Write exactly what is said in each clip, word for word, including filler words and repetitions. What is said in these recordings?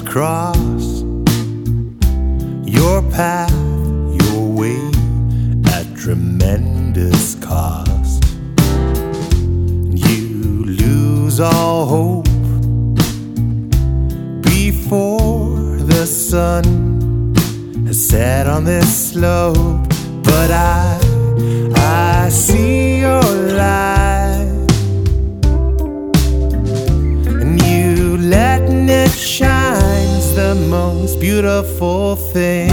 cross your path, your way, at tremendous cost. You lose all hope before the sun has set on this slope. But I, I see your light, and you letting it shine is the most beautiful thing.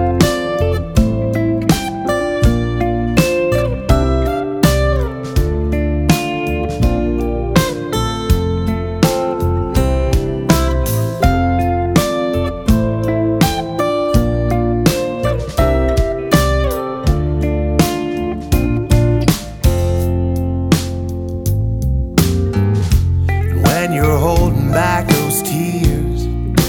When you're holding back those tears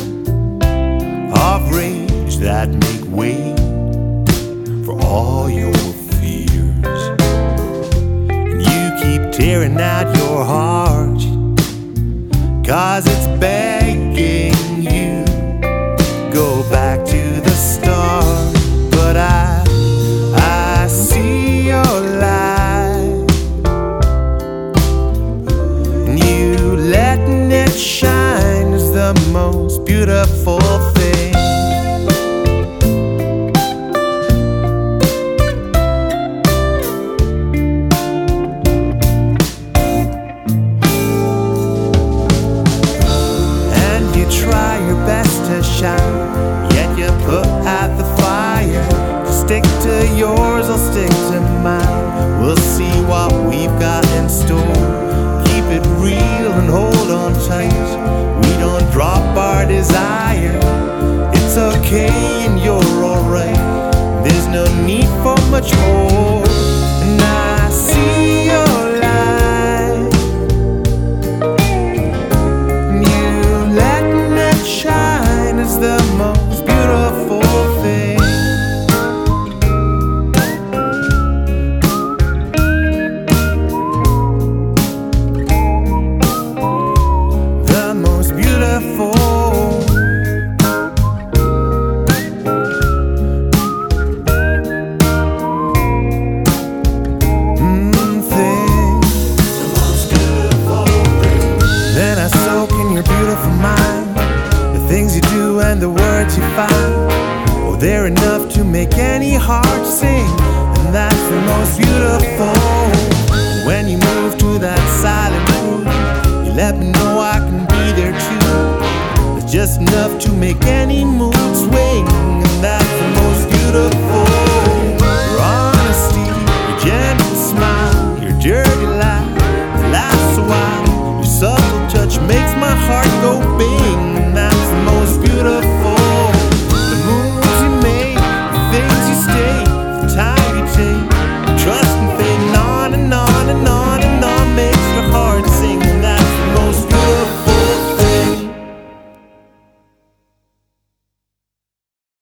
of rage that make way for all your fears, and you keep tearing out your heart, 'cause it's begging you go back to the start. But I, I see your light, and you letting it shine is the most beautiful thing. And you try your best to shine, yet you put out the fire. To stick to yours, I'll stick to mine. We'll see what we've got in store. Keep it real and hold on tight. We don't drop our desire. It's okay and you're alright. There's no need for much more. And I see your light, and you letting it shine is the most beautiful thing. The most beautiful mm, thing. The most beautiful thing. Then I soak in your beautiful mind, the things you do and the words you find. Oh, they're enough to make any heart sing, and that's the most beautiful. When you move to that silent groove, you let me know I can be there too. It's just enough to make any mood swing.